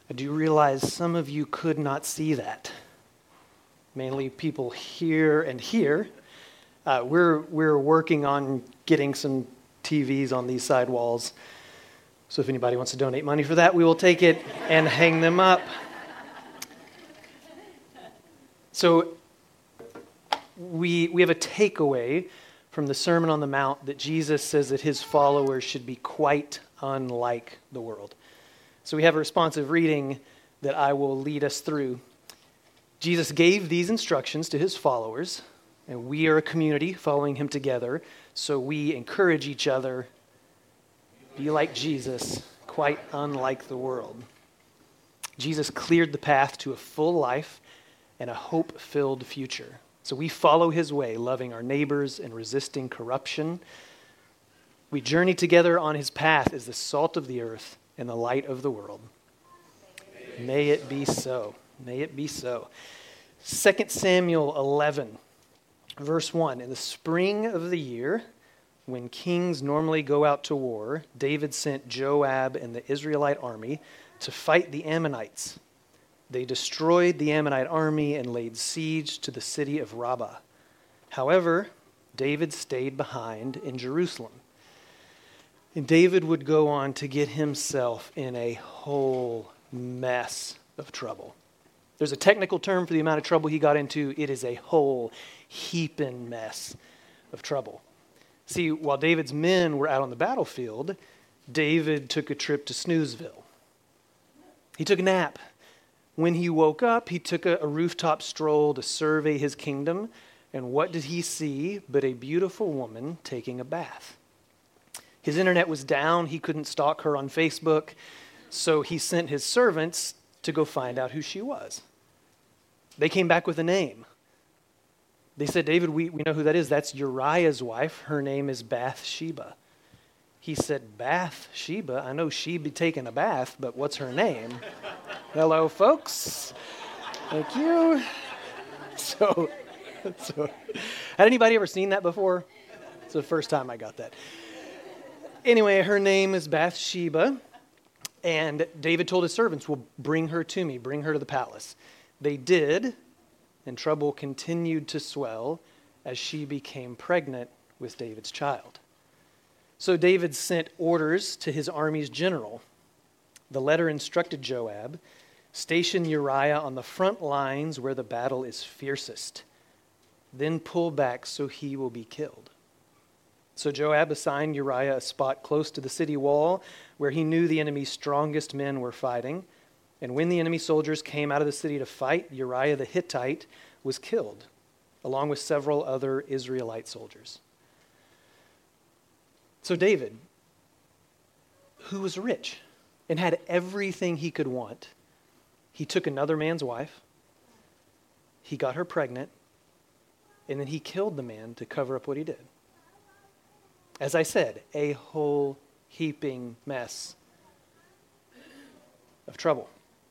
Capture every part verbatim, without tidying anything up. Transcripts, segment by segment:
I do realize some of you could not see that. Mainly people here and here. Uh, we're we're working on getting some T Vs on these side walls. So if anybody wants to donate money for that, we will take it and hang them up. So we we have a takeaway from the Sermon on the Mount that Jesus says that his followers should be quite unlike the world. So we have a responsive reading that I will lead us through. Jesus gave these instructions to his followers, and we are a community following him together, so we encourage each other, be like Jesus, quite unlike the world. Jesus cleared the path to a full life and a hope-filled future. So we follow his way, loving our neighbors and resisting corruption. We journey together on his path as the salt of the earth and the light of the world. May it be so. May it be so. Second Samuel eleven, verse one. In the spring of the year, when kings normally go out to war, David sent Joab and the Israelite army to fight the Ammonites. They destroyed the Ammonite army and laid siege to the city of Rabbah. However, David stayed behind in Jerusalem. And David would go on to get himself in a whole mess of trouble. There's a technical term for the amount of trouble he got into. It is a whole heaping mess of trouble. See, while David's men were out on the battlefield, David took a trip to Snoozeville. He took a nap. When he woke up, he took a, a rooftop stroll to survey his kingdom. And what did he see but a beautiful woman taking a bath? His internet was down. He couldn't stalk her on Facebook. So he sent his servants to go find out who she was. They came back with a name. They said, David, we, we know who that is. That's Uriah's wife. Her name is Bathsheba. He said, Bathsheba? I know she'd be taking a bath, but what's her name? Hello, folks. Thank you. So, so, had anybody ever seen that before? It's the first time I got that. Anyway, her name is Bathsheba. And David told his servants, well, bring her to me, bring her to the palace. They did, and trouble continued to swell as she became pregnant with David's child. So David sent orders to his army's general. The letter instructed Joab, station Uriah on the front lines where the battle is fiercest. Then pull back so he will be killed. So Joab assigned Uriah a spot close to the city wall where he knew the enemy's strongest men were fighting. And when the enemy soldiers came out of the city to fight, Uriah the Hittite was killed, along with several other Israelite soldiers. So David, who was rich and had everything he could want, he took another man's wife, he got her pregnant, and then he killed the man to cover up what he did. As I said, a whole heaping mess of trouble.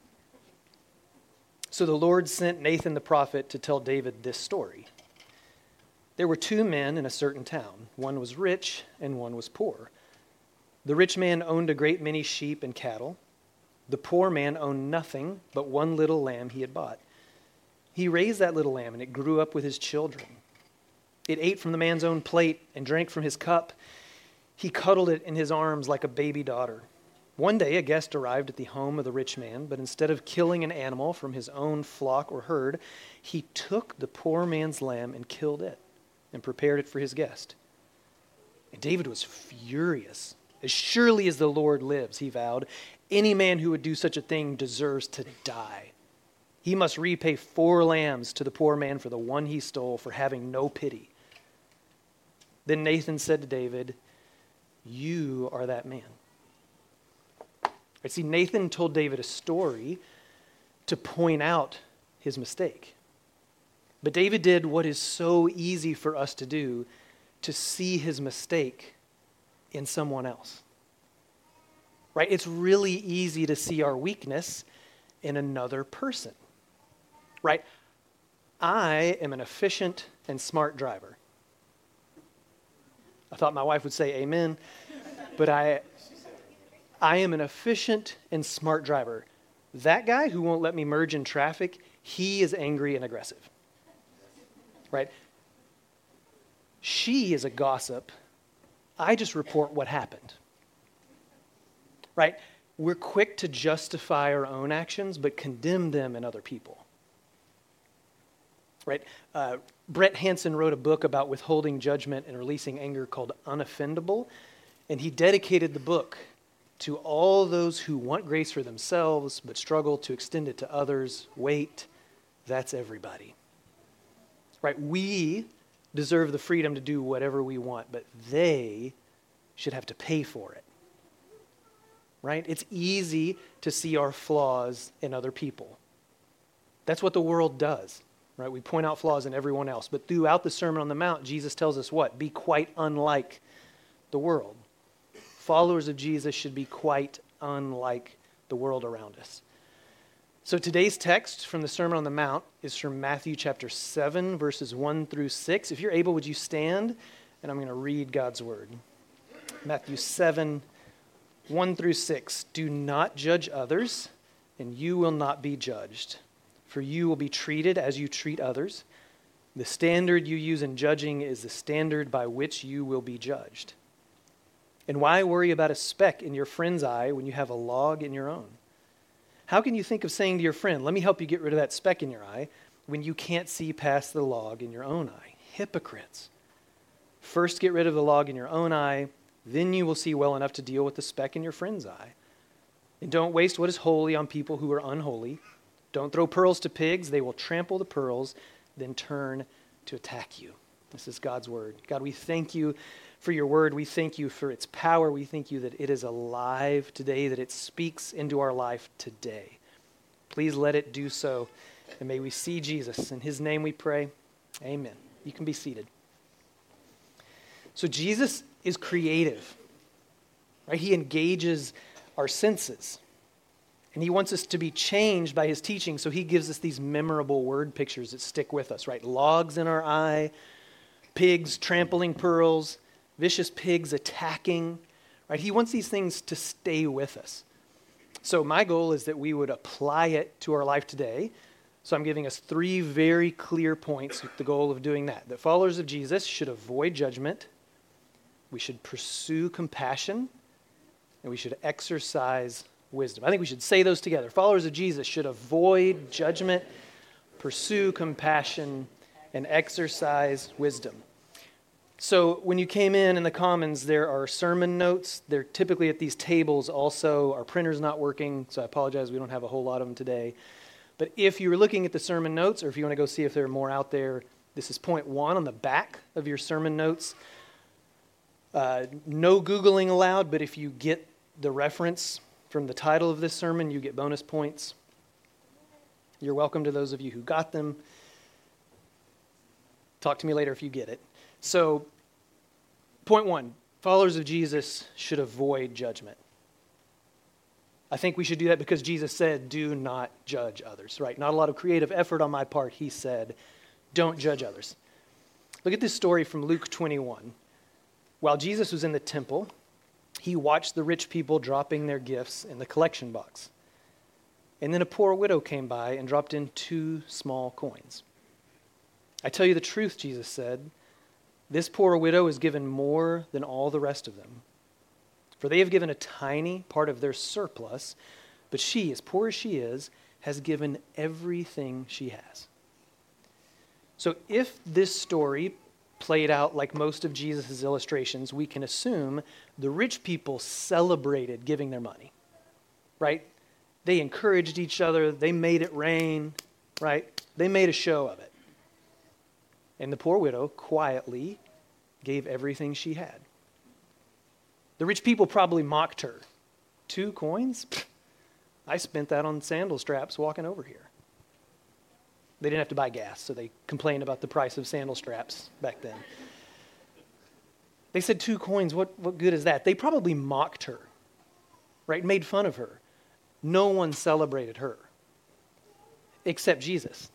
So the Lord sent Nathan the prophet to tell David this story. There were two men in a certain town. One was rich and one was poor. The rich man owned a great many sheep and cattle. The poor man owned nothing but one little lamb he had bought. He raised that little lamb and it grew up with his children. It ate from the man's own plate and drank from his cup. He cuddled it in his arms like a baby daughter. One day, a guest arrived at the home of the rich man, but instead of killing an animal from his own flock or herd, he took the poor man's lamb and killed it and prepared it for his guest. And David was furious. As surely as the Lord lives, he vowed, any man who would do such a thing deserves to die. He must repay four lambs to the poor man for the one he stole, for having no pity. Then Nathan said to David, you are that man. Right, see, Nathan told David a story to point out his mistake. But David did what is so easy for us to do, to see his mistake in someone else. Right? It's really easy to see our weakness in another person. Right? I am an efficient and smart driver. I thought my wife would say amen, but I I am an efficient and smart driver. That guy who won't let me merge in traffic, he is angry and aggressive. Right? She is a gossip. I just report what happened. Right? We're quick to justify our own actions, but condemn them in other people. Right? Uh, Brett Hansen wrote a book about withholding judgment and releasing anger called Unoffendable, and he dedicated the book to all those who want grace for themselves but struggle to extend it to others. Wait, that's everybody. Right? We deserve the freedom to do whatever we want, but they should have to pay for it. Right? It's easy to see our flaws in other people. That's what the world does. Right? We point out flaws in everyone else. But throughout the Sermon on the Mount, Jesus tells us what? Be quite unlike the world. Followers of Jesus should be quite unlike the world around us. So today's text from the Sermon on the Mount is from Matthew chapter seven, verses one through six. If you're able, would you stand? And I'm going to read God's word. Matthew seven, one through six. Do not judge others, and you will not be judged. For you will be treated as you treat others. The standard you use in judging is the standard by which you will be judged. And why worry about a speck in your friend's eye when you have a log in your own? How can you think of saying to your friend, let me help you get rid of that speck in your eye, when you can't see past the log in your own eye? Hypocrites. First get rid of the log in your own eye, then you will see well enough to deal with the speck in your friend's eye. And don't waste what is holy on people who are unholy. Don't throw pearls to pigs. They will trample the pearls, then turn to attack you. This is God's word. God, we thank you for your word. We thank you for its power. We thank you that it is alive today, that it speaks into our life today. Please let it do so, and may we see Jesus. In his name we pray. Amen. You can be seated. So Jesus is creative, right? He engages our senses. And he wants us to be changed by his teaching, so he gives us these memorable word pictures that stick with us, right? Logs in our eye, pigs trampling pearls, vicious pigs attacking, right? He wants these things to stay with us. So my goal is that we would apply it to our life today. So I'm giving us three very clear points with the goal of doing that. That followers of Jesus should avoid judgment, we should pursue compassion, and we should exercise wisdom. I think we should say those together. Followers of Jesus should avoid judgment, pursue compassion, and exercise wisdom. So when you came in in the Commons, there are sermon notes. They're typically at these tables also. Our printer's not working, so I apologize. We don't have a whole lot of them today. But if you were looking at the sermon notes, or if you want to go see if there are more out there, this is point one on the back of your sermon notes. Uh, no Googling allowed, but if you get the reference from the title of this sermon, you get bonus points. You're welcome to those of you who got them. Talk to me later if you get it. So, point one, followers of Jesus should avoid judgment. I think we should do that because Jesus said, do not judge others, right? Not a lot of creative effort on my part. He said, don't judge others. Look at this story from Luke twenty-one. While Jesus was in the temple, he watched the rich people dropping their gifts in the collection box. And then a poor widow came by and dropped in two small coins. I tell you the truth, Jesus said, this poor widow is given more than all the rest of them. For they have given a tiny part of their surplus, but she, as poor as she is, has given everything she has. So if this story played out like most of Jesus' illustrations, we can assume the rich people celebrated giving their money, right? They encouraged each other. They made it rain, right? They made a show of it. And the poor widow quietly gave everything she had. The rich people probably mocked her. Two coins? I spent that on sandal straps walking over here. They didn't have to buy gas, so they complained about the price of sandal straps back then. They said two coins, what, what good is that? They probably mocked her, right? Made fun of her. No one celebrated her except Jesus.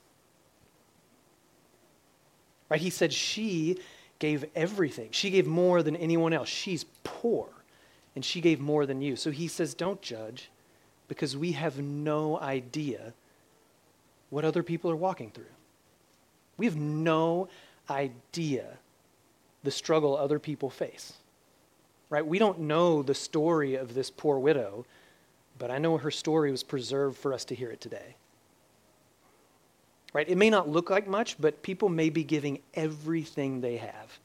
Right? He said she gave everything. She gave more than anyone else. She's poor, and she gave more than you. So he says, don't judge. because we have no idea what other people are walking through. We have no idea the struggle other people face, right? We don't know the story of this poor widow, but I know her story was preserved for us to hear it today. Right? It may not look like much, but people may be giving everything they have.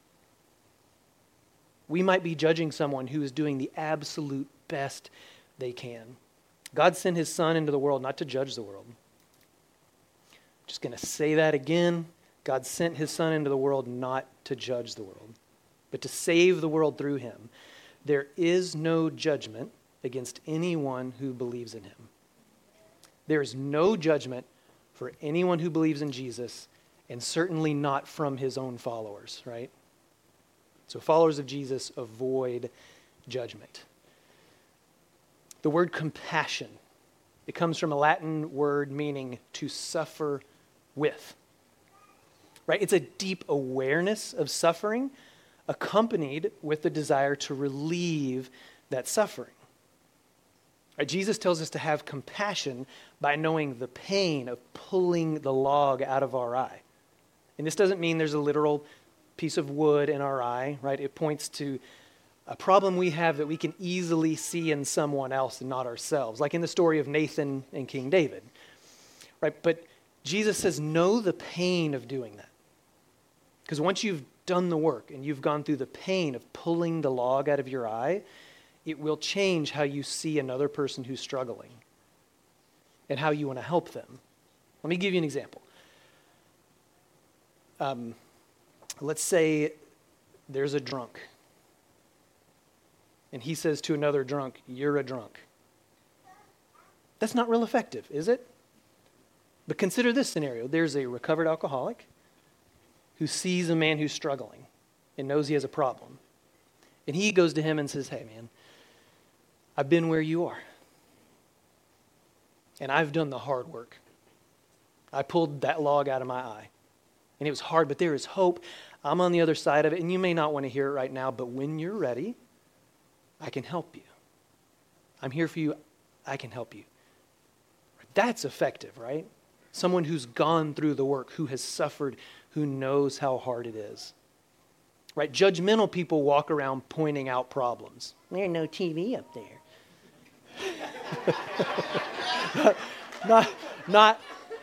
We might be judging someone who is doing the absolute best they can. God sent his son into the world not to judge the world. Just going to say that again. God sent his son into the world not to judge the world, but to save the world through him. There is no judgment against anyone who believes in him. There is no judgment for anyone who believes in Jesus, and certainly not from his own followers, right? So followers of Jesus avoid judgment. The word compassion, it comes from a Latin word meaning to suffer with, right? It's a deep awareness of suffering accompanied with the desire to relieve that suffering. Right, Jesus tells us to have compassion by knowing the pain of pulling the log out of our eye. And this doesn't mean there's a literal piece of wood in our eye, right? It points to a problem we have that we can easily see in someone else and not ourselves, like in the story of Nathan and King David, right? But Jesus says, know the pain of doing that. Because once you've done the work and you've gone through the pain of pulling the log out of your eye, it will change how you see another person who's struggling and how you want to help them. Let me give you an example. Um, let's say there's a drunk, and he says to another drunk, "You're a drunk." That's not real effective, is it? But consider this scenario. There's a recovered alcoholic who sees a man who's struggling and knows he has a problem. And he goes to him and says, "Hey, man, I've been where you are. And I've done the hard work. I pulled that log out of my eye. And it was hard, but there is hope. I'm on the other side of it, and you may not want to hear it right now, but when you're ready, I can help you. I'm here for you. I can help you." That's effective, right? Someone who's gone through the work, who has suffered, who knows how hard it is. Right? Judgmental people walk around pointing out problems. There's no T V up there. not, not,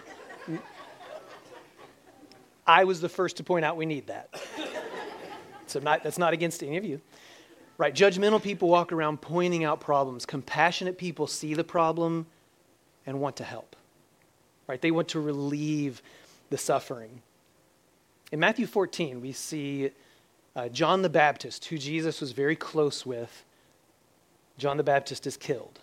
I was the first to point out we need that. So not, that's not against any of you. Right? Judgmental people walk around pointing out problems. Compassionate people see the problem and want to help. Right? They want to relieve the suffering. In Matthew fourteen, we see uh, John the Baptist, who Jesus was very close with. John the Baptist is killed.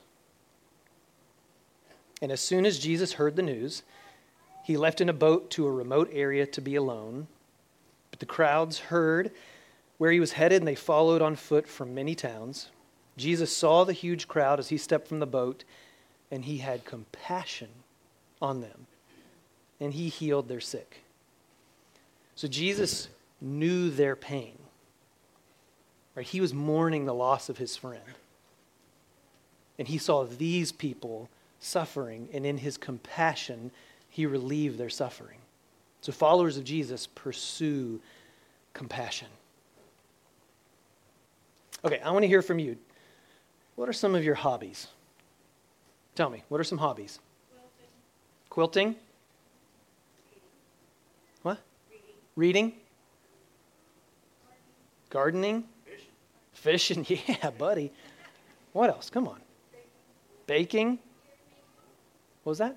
And as soon as Jesus heard the news, he left in a boat to a remote area to be alone. But the crowds heard where he was headed, and they followed on foot from many towns. Jesus saw the huge crowd as he stepped from the boat, and he had compassion on them, and he healed their sick. So Jesus knew their pain. Right? He was mourning the loss of his friend. And he saw these people suffering, and in his compassion, he relieved their suffering. So followers of Jesus pursue compassion. Okay, I want to hear from you. What are some of your hobbies? Tell me, what are some hobbies? Quilting. Quilting? What? Reading. Reading? Gardening? Fishing. Fishing, yeah, buddy. What else? Come on. Baking? What was that?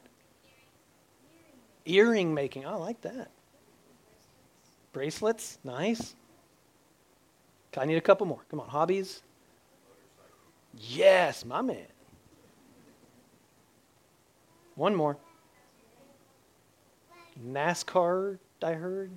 Earring making. Oh, I like that. Bracelets. Nice. I need a couple more. Come on. Hobbies? Yes, my man. One more. NASCAR, I heard.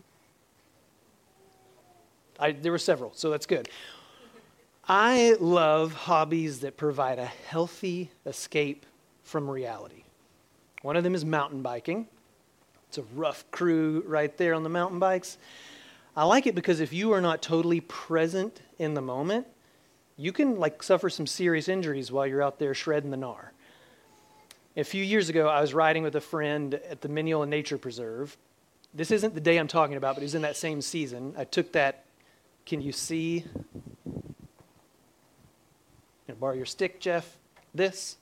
I, there were several, so that's good. I love hobbies that provide a healthy escape from reality. One of them is mountain biking. It's a rough crew right there on the mountain bikes. I like it because if you are not totally present in the moment, you can like suffer some serious injuries while you're out there shredding the gnar. A few years ago, I was riding with a friend at the Mineola Nature Preserve. This isn't the day I'm talking about, but it was in that same season. I took that, can you see? Gonna borrow your stick, Jeff. This.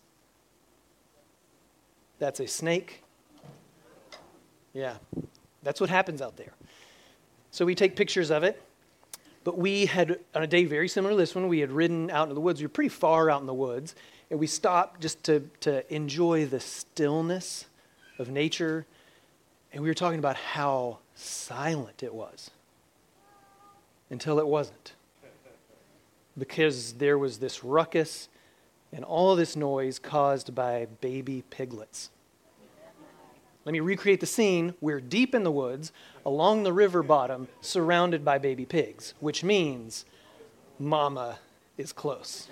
That's a snake. Yeah, that's what happens out there. So we take pictures of it. But we had, on a day very similar to this one, we had ridden out into the woods. We were pretty far out in the woods. And we stopped just to, to enjoy the stillness of nature. And we were talking about how silent it was. Until it wasn't. Because there was this ruckus and all this noise caused by baby piglets. Let me recreate the scene. We're deep in the woods, along the river bottom, surrounded by baby pigs, which means mama is close.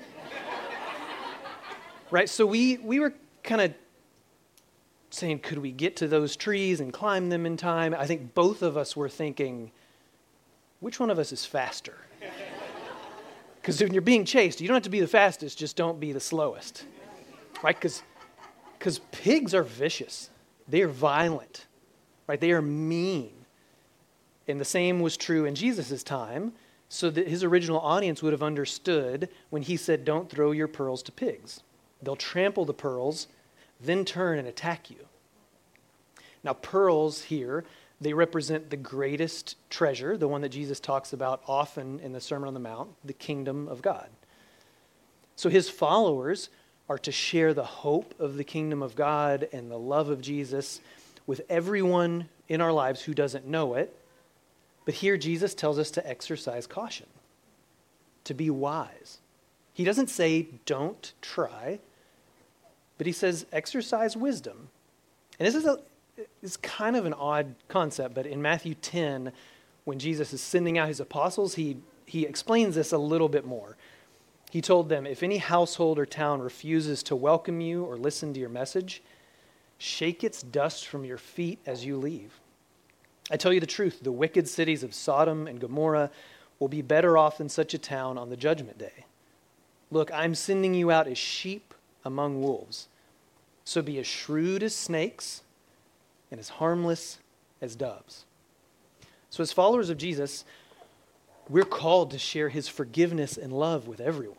Right? So we, we were kind of saying, could we get to those trees and climb them in time? I think both of us were thinking, which one of us is faster? Because when you're being chased, you don't have to be the fastest, just don't be the slowest. Right? Because because pigs are vicious. They are violent. Right? They are mean. And the same was true in Jesus' time, so that his original audience would have understood when he said, don't throw your pearls to pigs. They'll trample the pearls, then turn and attack you. Now, pearls here, they represent the greatest treasure, the one that Jesus talks about often in the Sermon on the Mount, the kingdom of God. So his followers are to share the hope of the kingdom of God and the love of Jesus with everyone in our lives who doesn't know it. But here Jesus tells us to exercise caution, to be wise. He doesn't say don't try, but he says exercise wisdom. And this is a It's kind of an odd concept, but in Matthew ten, when Jesus is sending out his apostles, he, he explains this a little bit more. He told them, if any household or town refuses to welcome you or listen to your message, shake its dust from your feet as you leave. I tell you the truth, the wicked cities of Sodom and Gomorrah will be better off than such a town on the judgment day. Look, I'm sending you out as sheep among wolves. So be as shrewd as snakes and as harmless as doves. So as followers of Jesus, we're called to share his forgiveness and love with everyone.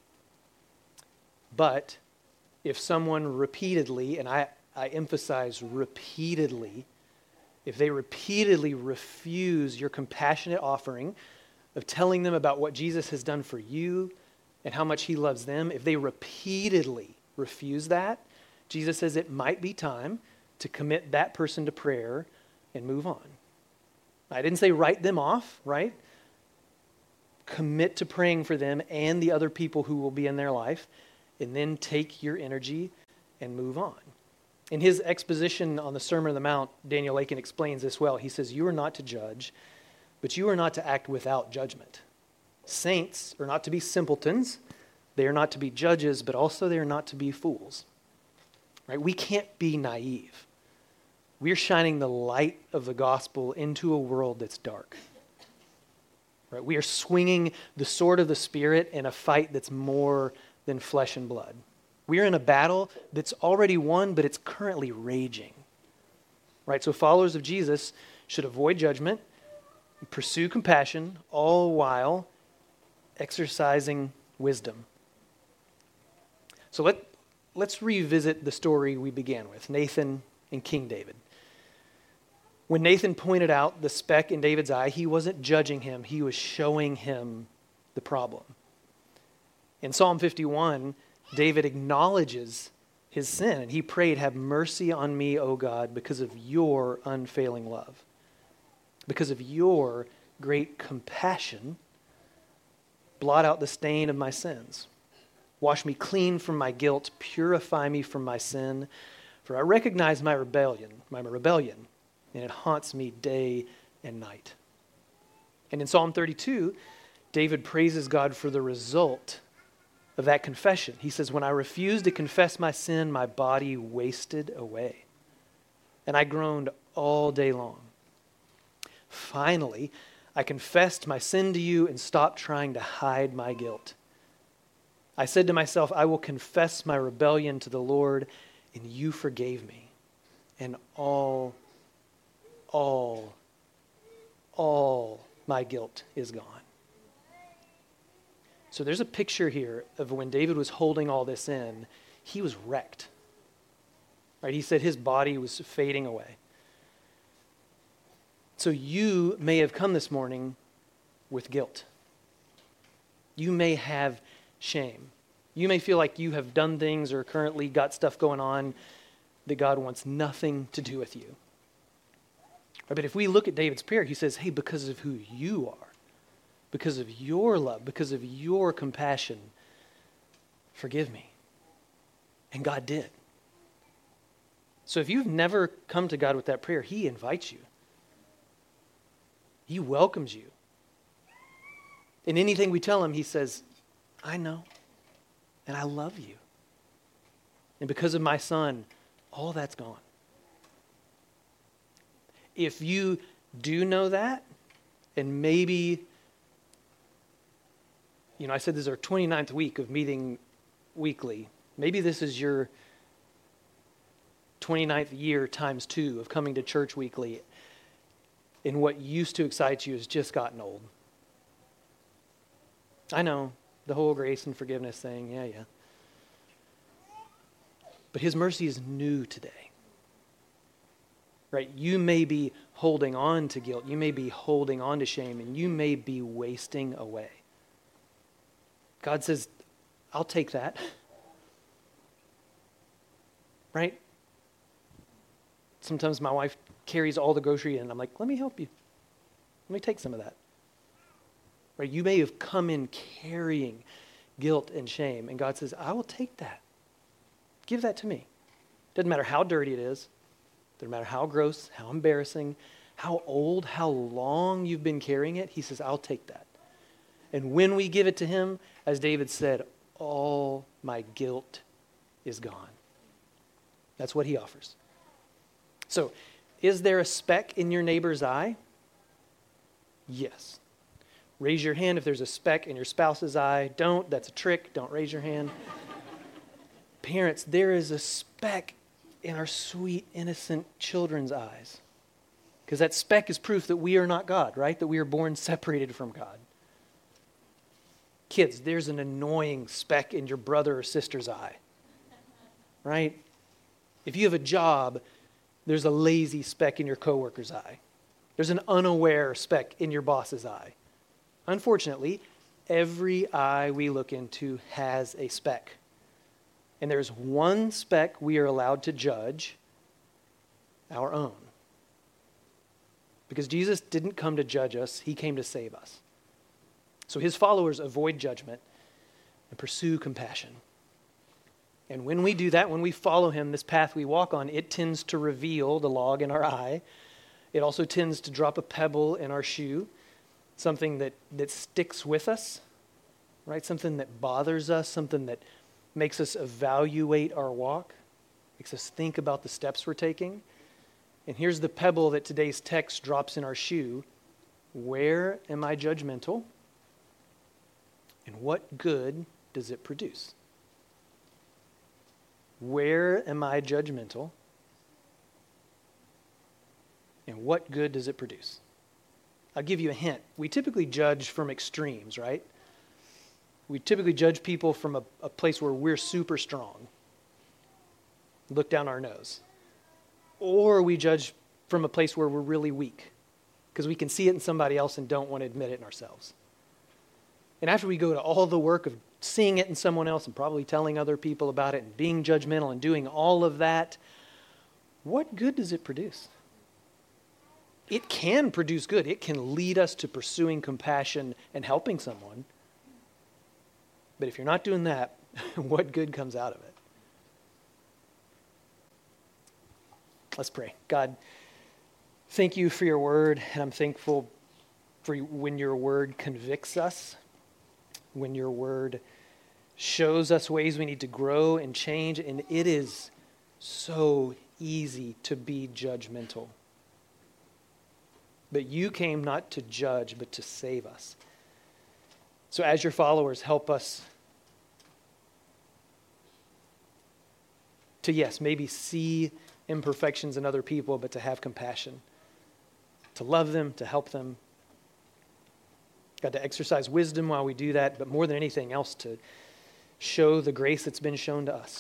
But if someone repeatedly, and I, I emphasize repeatedly, if they repeatedly refuse your compassionate offering of telling them about what Jesus has done for you and how much he loves them, if they repeatedly refuse that, Jesus says it might be time to commit that person to prayer and move on. I didn't say write them off, right? Commit to praying for them and the other people who will be in their life, and then take your energy and move on. In his exposition on the Sermon on the Mount, Daniel Lakin explains this well. He says, you are not to judge, but you are not to act without judgment. Saints are not to be simpletons. They are not to be judges, but also they are not to be fools. Right? We can't be naive. We're shining the light of the gospel into a world that's dark. Right? We are swinging the sword of the Spirit in a fight that's more than flesh and blood. We are in a battle that's already won, but it's currently raging. Right? So followers of Jesus should avoid judgment, pursue compassion, all while exercising wisdom. So let, let's revisit the story we began with, Nathan and King David. When Nathan pointed out the speck in David's eye, he wasn't judging him, he was showing him the problem. In Psalm fifty-one, David acknowledges his sin, and he prayed, have mercy on me, O God, because of your unfailing love. Because of your great compassion, blot out the stain of my sins. Wash me clean from my guilt, purify me from my sin, for I recognize my rebellion, my rebellion, and it haunts me day and night. And in Psalm thirty-two, David praises God for the result of that confession. He says, when I refused to confess my sin, my body wasted away, and I groaned all day long. Finally, I confessed my sin to you and stopped trying to hide my guilt. I said to myself, I will confess my rebellion to the Lord, and you forgave me. And all, all, all my guilt is gone. So there's a picture here of when David was holding all this in, he was wrecked. Right? He said his body was fading away. So you may have come this morning with guilt. You may have shame. You may feel like you have done things or currently got stuff going on that God wants nothing to do with you. But if we look at David's prayer, he says, hey, because of who you are, because of your love, because of your compassion, forgive me. And God did. So if you've never come to God with that prayer, he invites you. He welcomes you. In anything we tell him, he says, I know, and I love you. And because of my son, all that's gone. If you do know that, and maybe, you know, I said this is our twenty-ninth week of meeting weekly. Maybe this is your twenty-ninth year times two of coming to church weekly, and what used to excite you has just gotten old. I know, the whole grace and forgiveness thing, yeah, yeah. But his mercy is new today. Right? You may be holding on to guilt. You may be holding on to shame, and you may be wasting away. God says, I'll take that. Right? Sometimes my wife carries all the grocery in, and I'm like, let me help you. Let me take some of that. Right? You may have come in carrying guilt and shame, and God says, I will take that. Give that to me. Doesn't matter how dirty it is. Doesn't matter how gross, how embarrassing, how old, how long you've been carrying it. He says, I'll take that. And when we give it to him, as David said, all my guilt is gone. That's what he offers. So, is there a speck in your neighbor's eye? Yes. Raise your hand if there's a speck in your spouse's eye. Don't. That's a trick. Don't raise your hand. Parents, there is a speck in our sweet, innocent children's eyes. Because that speck is proof that we are not God, right? That we are born separated from God. Kids, there's an annoying speck in your brother or sister's eye, right? If you have a job, there's a lazy speck in your coworker's eye. There's an unaware speck in your boss's eye. Unfortunately, every eye we look into has a speck. And there's one speck we are allowed to judge, our own. Because Jesus didn't come to judge us, he came to save us. So his followers avoid judgment and pursue compassion. And when we do that, when we follow him, this path we walk on, it tends to reveal the log in our eye. It also tends to drop a pebble in our shoe, something that, that sticks with us, right? Something that bothers us, something that makes us evaluate our walk, makes us think about the steps we're taking. And here's the pebble that today's text drops in our shoe. Where am I judgmental? And what good does it produce? Where am I judgmental? And what good does it produce? I'll give you a hint. We typically judge from extremes, right? We typically judge people from a, a place where we're super strong. Look down our nose. Or we judge from a place where we're really weak because we can see it in somebody else and don't want to admit it in ourselves. And after we go to all the work of seeing it in someone else and probably telling other people about it and being judgmental and doing all of that, what good does it produce? It can produce good. It can lead us to pursuing compassion and helping someone. But if you're not doing that, what good comes out of it? Let's pray. God, thank you for your word, and I'm thankful for when your word convicts us, when your word shows us ways we need to grow and change, and it is so easy to be judgmental. But you came not to judge, but to save us. So as your followers, help us to, yes, maybe see imperfections in other people, but to have compassion, to love them, to help them. God, to exercise wisdom while we do that, but more than anything else, to show the grace that's been shown to us.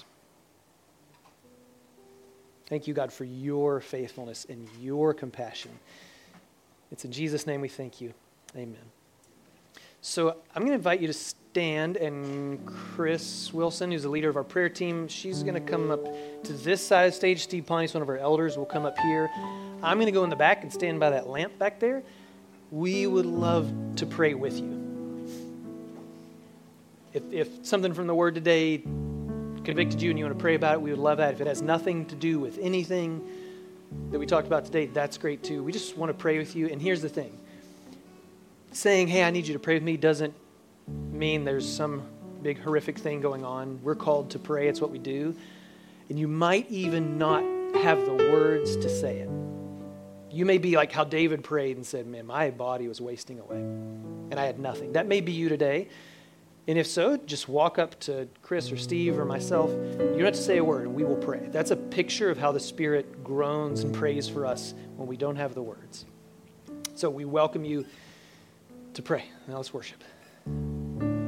Thank you, God, for your faithfulness and your compassion. It's in Jesus' name we thank you. Amen. So I'm going to invite you to stand, and Chris Wilson, who's the leader of our prayer team, she's going to come up to this side of the stage. Steve Pontius, one of our elders, will come up here. I'm going to go in the back and stand by that lamp back there. We would love to pray with you. If, if something from the Word today convicted you and you want to pray about it, we would love that. If it has nothing to do with anything that we talked about today, that's great too. We just want to pray with you. And here's the thing. Saying, hey, I need you to pray with me doesn't mean there's some big horrific thing going on. We're called to pray. It's what we do. And you might even not have the words to say it. You may be like how David prayed and said, man, my body was wasting away and I had nothing. That may be you today. And if so, just walk up to Chris or Steve or myself. You don't have to say a word, and we will pray. That's a picture of how the Spirit groans and prays for us when we don't have the words. So we welcome you to pray. Now let's worship.